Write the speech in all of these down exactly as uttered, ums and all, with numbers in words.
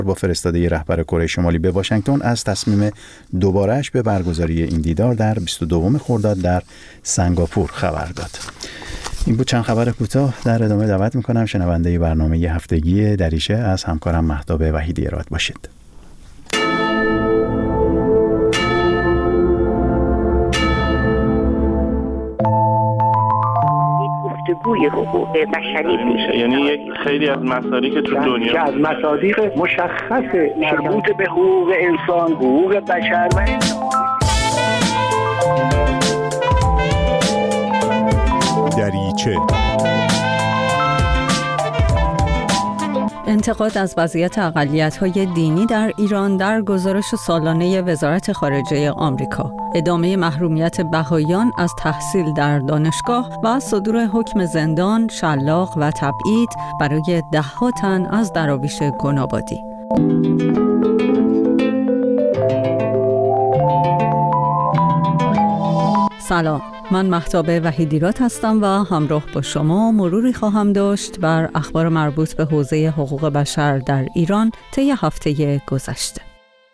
با فرستاده رهبر کره شمالی به واشنگتن از تصمیم دوباره‌اش به برگزاری این دیدار در بیست و دوم خرداد در سنگاپور خبر داد. این بود چند خبر کوتاه. در ادامه دعوت می‌کنم شنونده برنامه هفتگی دریچه از همکارم مهتاب وحیدی ارائه باشید. گفتگوی حقوق بشری میشه، یعنی یک خیلی از مصادیق که تو دنیا که از مصادیق مشخص مربوط به حقوق انسان، حقوق بشر و دریچه. انتقاد از وضعیت اقلیت‌های دینی در ایران در گزارش سالانه وزارت خارجه آمریکا، ادامه محرومیت بهائیان از تحصیل در دانشگاه و صدور حکم زندان، شلاق و تبعید برای ده‌ها تن از دراویش گنابادی. سلام، من مهتاب وحیدیرات هستم و همراه با شما مروری خواهم داشت بر اخبار مربوط به حوزه حقوق بشر در ایران طی هفته گذشته.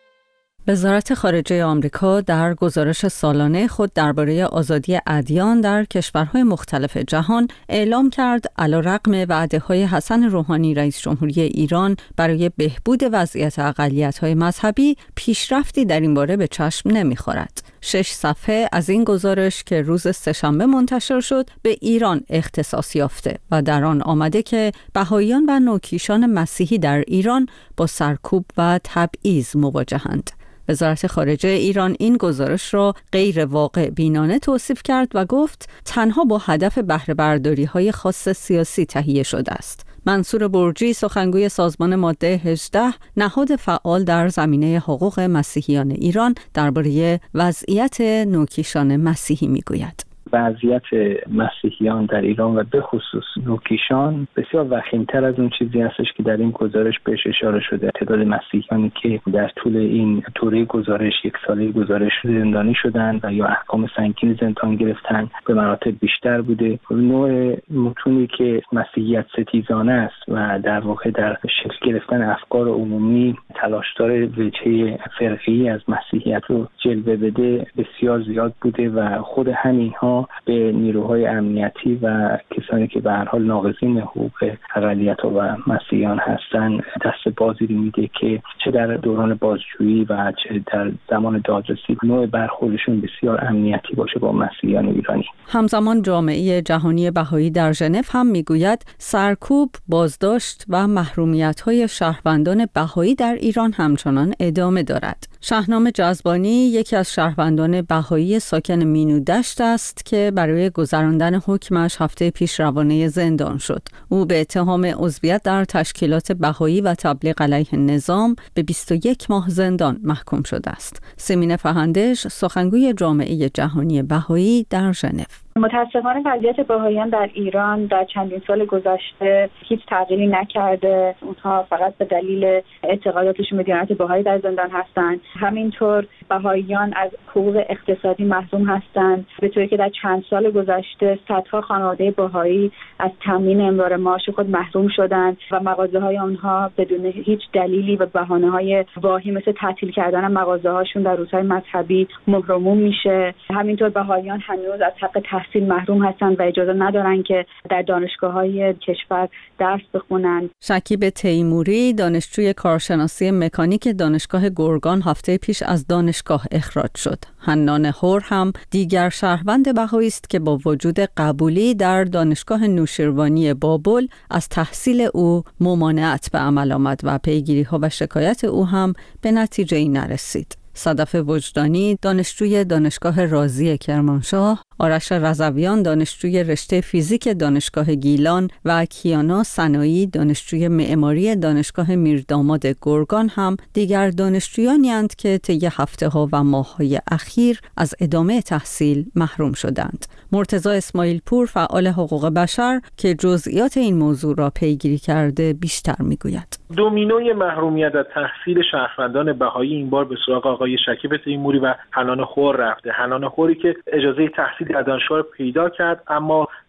وزارت خارجه آمریکا در گزارش سالانه خود درباره آزادی ادیان در کشورهای مختلف جهان اعلام کرد علیرغم وعده‌های حسن روحانی رئیس جمهوری ایران برای بهبود وضعیت اقلیت‌های مذهبی، پیشرفتی در این باره به چشم نمی‌خورد. شش صفحه از این گزارش که روز سه‌شنبه منتشر شد به ایران اختصاص یافته و در آن آمده که بهائیان و نوکیشان مسیحی در ایران با سرکوب و تبعیض مواجهند. وزارت خارجه ایران این گزارش را غیر واقع بینانه توصیف کرد و گفت تنها با هدف بهره برداری‌های خاص سیاسی تهیه شده است. منصور برجی، سخنگوی سازمان ماده هجده، نهاد فعال در زمینه حقوق مسیحیان ایران، درباره وضعیت نوکیشان مسیحی میگوید. وضعیت مسیحیان در ایران و به خصوص نوکیشان بسیار وخیم‌تر از اون چیزی هستش که در این گزارش بهش اشاره شده. تعداد مسیحیانی که در طول این دوره گزارش یک ساله گزارش زندانی شدن و یا احکام سنگین زندان گرفتن به مراتب بیشتر بوده. نوع متونی که مسیحیت ستیزانه است و در واقع در شکل گرفتن افکار عمومی تلاشدار وجهه فرقی از مسیحیت رو جلوه بده بسیار زیاد بوده و خود همینها به نیروهای امنیتی و کسانی که به هر حال ناقضین حقوق اقلیت‌ها و مسیحیان هستند دست بازی میده که چه در دوران بازجویی و چه در زمان دادرسی نوع برخوردشون بسیار امنیتی باشه با مسیحیان ایرانی. همزمان جامعه جهانی بهایی در ژنو هم میگوید سرکوب، بازداشت و محرومیت‌های شهروندان بهایی در ایران همچنان ادامه دارد. شاهنامه جذبانی یکی از شهروندان بهایی ساکن مینودشت است که برای گذراندن حکمش هفته پیش روانه زندان شد. او به اتهام عضویت در تشکیلات بهایی و تبلیغ علیه نظام به بیست و یک ماه زندان محکوم شده است. سمین فهندش، سخنگوی جامعه جهانی بهایی در ژنو: متاسفانه وضعیت بهائیان در ایران در چندین سال گذشته هیچ تغییری نکرده. اونها فقط به دلیل اعتقاداتشون به دیانت بهایی در زندان هستند. همینطور بهائیان از حقوق اقتصادی محروم هستند، به طوری که در چند سال گذشته صدها خانواده بهایی از تامین امرار معاش خود محروم شدند و مغازه‌های آنها بدون هیچ دلیلی و بهانه‌های واهی مثل تعطیل کردن مغازه‌هاشون در روزهای مذهبی مهرموم میشه. همینطور بهائیان هنوز از حق تحصیل محروم هستند و اجازه ندارن که در دانشگاه‌های کشور درس بخونن. شکیب تیموری، دانشجوی کارشناسی مکانیک دانشگاه گرگان، هفته پیش از دانشگاه اخراج شد. حنان هور هم دیگر شهروند بهایی است که با وجود قبولی در دانشگاه نوشیروانی بابل از تحصیل او ممانعت به عمل آمد و پیگیری‌ها و شکایت او هم به نتیجه‌ای نرسید. صدف وجدانی، دانشجوی دانشگاه رازی کرمانشاه، آرش رضویان، دانشجوی رشته فیزیک دانشگاه گیلان و کیانا سنایی، دانشجوی معماری دانشگاه میرداماد گرگان هم دیگر دانشجویانی اند که طی هفته‌ها و ماه‌های اخیر از ادامه تحصیل محروم شدند. مرتضی اسماعیل پور، فعال حقوق بشر که جزئیات این موضوع را پیگیری کرده، بیشتر میگوید. دومینوی محرومیت از تحصیل شهروندان بهایی این بار به سراغ آقای شکیب تیموری و حنان خور رفته. حنان خوری که اجازه تحصیل در دانشگاه پیدا کرد اما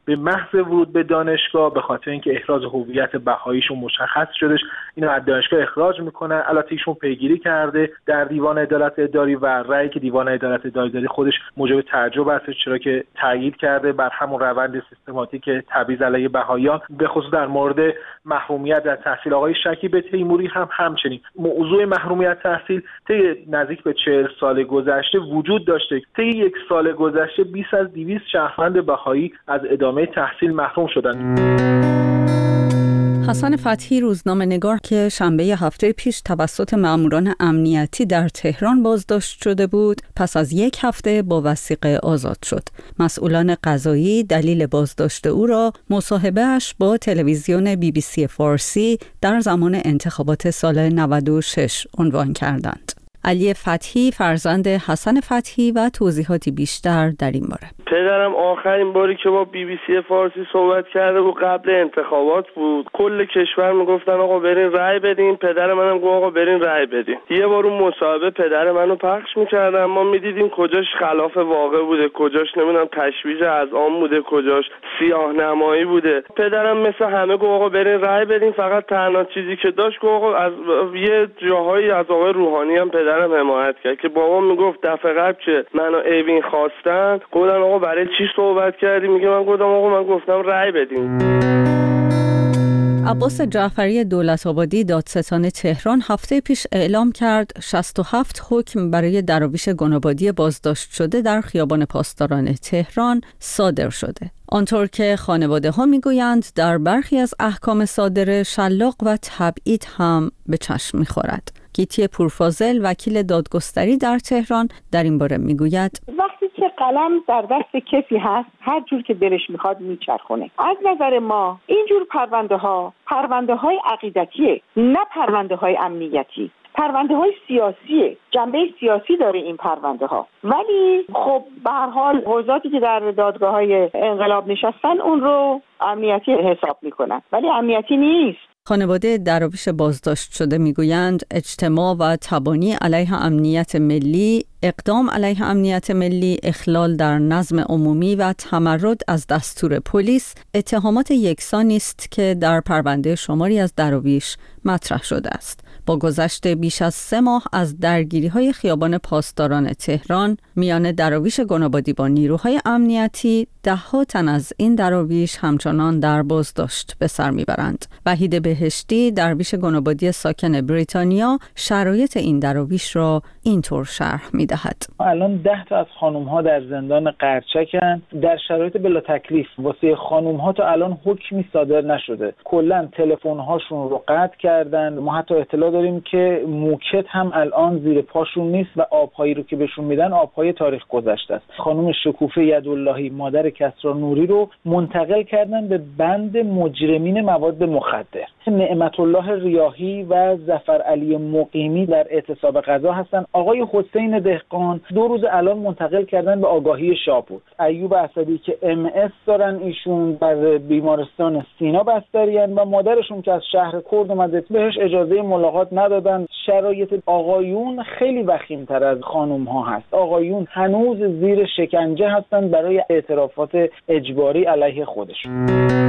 به محض ورود به دانشگاه به خاطر اینکه احراز هویت بهاییشون مشخص شدش اینو از دانشگاه اخراج میکنن. البته ایشون پیگیری کرده در دیوان عدالت اداری و رأیی که دیوان عدالت اداری خودش موجب تعجب است، چرا که تأیید کرده بر همون روند سیستماتیک تبعیض علیه بهاییان به خصوص در مورد محرومیت در تحصیل آقای شکیب تیموری هم همچنین. موضوع محرومیت تحصیل طی نزدیک به چهل سال گذشته وجود داشته. طی یک سال گذشته بیش از دویست شهروند بهایی از ادامه تحصیل محروم شدند. حسن فتحی روزنامه‌نگار که شنبه هفته پیش توسط ماموران امنیتی در تهران بازداشت شده بود، پس از یک هفته با وثیقه آزاد شد. مسئولان قضایی دلیل بازداشت او را مصاحبه‌اش با تلویزیون بی بی سی فارسی در زمان انتخابات سال نود و شش عنوان کردند. علی فتحی فرزند حسن فتحی و توضیحاتی بیشتر در این باره. پدرم آخرین باری که با بی بی سی فارسی صحبت کرده بود قبل انتخابات بود. کل کشور میگفتن آقا برین رأی بدین، پدر منم گفت آقا برین رأی بدین. یه بار اون مصاحبه پدر منو پخش میکردن، ما میدیدیم کجاش خلاف واقع بوده، کجاش نمیدونم تشویش اذهان بوده، کجاش سیاه نمایی بوده. پدرم مثل همه گفت آقا برین رأی بدین، فقط تنها چیزی که داشت گفت آقا از یه جاهایی از آقای روحانی هم پدرم حمایت کرد که بابا میگفت دفعه قبل که منو ایوین خواستن گفتن آقا برای چی صحبت کردی؟ میگه من گفتم آقا من گفتم رأی بدین. عباس جعفری دولت‌آبادی دادستان تهران هفته پیش اعلام کرد شصت و هفت حکم برای دراویش گنابادی بازداشت شده در خیابان پاسداران تهران صادر شده. آنطور که خانواده ها میگویند در برخی از احکام صادره شلاق و تبعید هم به چشم میخورد. گیتی پورفاضل وکیل دادگستری در تهران در این باره میگوید وقتی که قلم در دست کسی هست هر جور که دلش میخواد میچرخونه. از نظر ما اینجور پرونده ها پرونده های عقیدتیه، نه پرونده های امنیتی. پرونده های سیاسیه، جنبه سیاسی داره این پرونده ها، ولی خب به هر حال حوزاتی که در دادگاه های انقلاب نشستن اون رو امنیتی حساب میکنن، ولی امنیتی نیست. خانواده دراویش بازداشت شده میگویند اجتماع و تبانی علیه امنیت ملی، اقدام علیه امنیت ملی، اخلال در نظم عمومی و تمرد از دستور پلیس اتهامات یکسانی است که در پرونده شماری از دراویش مطرح شده است. با گذشت بیش از سه ماه از درگیری‌های خیابان پاسداران تهران میان دراویش گنابادی با نیروهای امنیتی، ده‌ها تن از این دراویش همچنان در بازداشت به سر میبرند. وحید بهشتی درویش گنابادی ساکن بریتانیا شرایط این دراویش را اینطور شرح میدهد. الان ده تا از خانم‌ها در زندان قرچکن در شرایط بلا تکلیف. واسه خانم‌ها تا الان حکمی صادر نشده. کلاً تلفن‌هاشون رو قطع کردن. ما حتی اطلاع داریم که موکت هم الان زیر پاشون نیست و آب‌هایی رو که بهشون میدن آب‌های تاریخ گذشته است. خانم شکوفه یداللهی مادر کسری نوری رو منتقل کردن به بند مجرمین مواد مخدر. نعمت الله ریاحی و ظفر علی مقیمی در اعتصاب غذا هستن. آقای حسین دهقان دو روز الان منتقل کردن به آگاهی شاپور. ایوب اسدی که ام اس دارن، ایشون در بیمارستان سینا بستریان و مادرشون که از شهر کرد اومده بهش اجازه ملاقات ندادن. شرایط آقایون خیلی وخیم‌تر از خانم ها هست. آقایون هنوز زیر شکنجه هستن برای اعترافات اجباری علیه خودشون.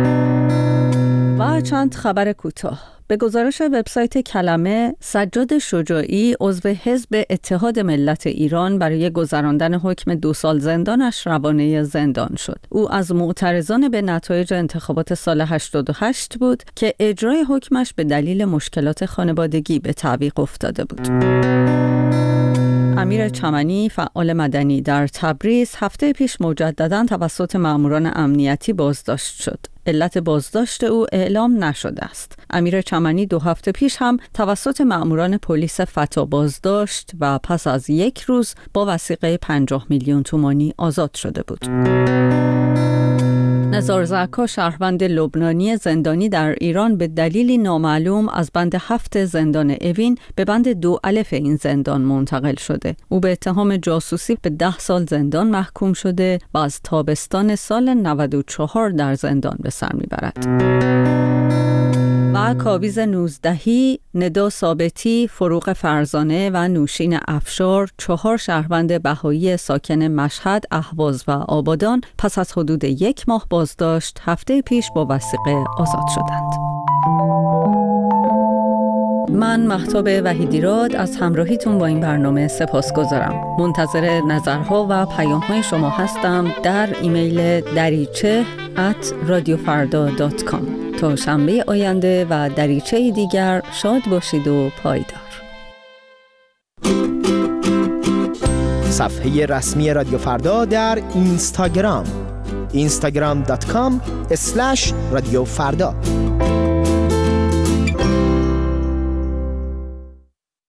و چند خبر کوتاه. به گزارش وبسایت کلمه، سجاد شجاعی عضو حزب اتحاد ملت ایران برای گذراندن حکم دو سال زندانش روانه زندان شد. او از معترضان به نتایج انتخابات سال هشتاد و هشت بود که اجرای حکمش به دلیل مشکلات خانوادگی به تعویق افتاده بود. امیر چمنی فعال مدنی در تبریز هفته پیش مجدداً توسط ماموران امنیتی بازداشت شد. علت بازداشت او اعلام نشده است. امیر چمنی دو هفته پیش هم توسط ماموران پلیس فتا بازداشت و پس از یک روز با وثیقه پنجاه میلیون تومانی آزاد شده بود. نزار زکا شهروند لبنانی زندانی در ایران به دلیلی نامعلوم از بند هفت زندان اوین به بند دو الف این زندان منتقل شده. او به اتهام جاسوسی به ده سال زندان محکوم شده و از تابستان سال نود و چهار در زندان به سر میبرد. و کاویز نوزدهی، ندا ثابتی، فروغ فرزانه و نوشین افشار، چهار شهروند بهایی ساکن مشهد، اهواز و آبادان پس از حدود یک ماه بازداشت هفته پیش با وثیقه آزاد شدند. من مهتاب وحیدیراد از همراهیتون با این برنامه سپاسگزارم. منتظر نظرها و پیام‌های شما هستم در ایمیل دریچه ات رادیو فردا دات کام. تا شنبه آینده و دریچه دیگر شاد باشید و پایدار. صفحه رسمی رادیو فردا در اینستاگرام اینستاگرام دات کام اسلش رادیو فردا.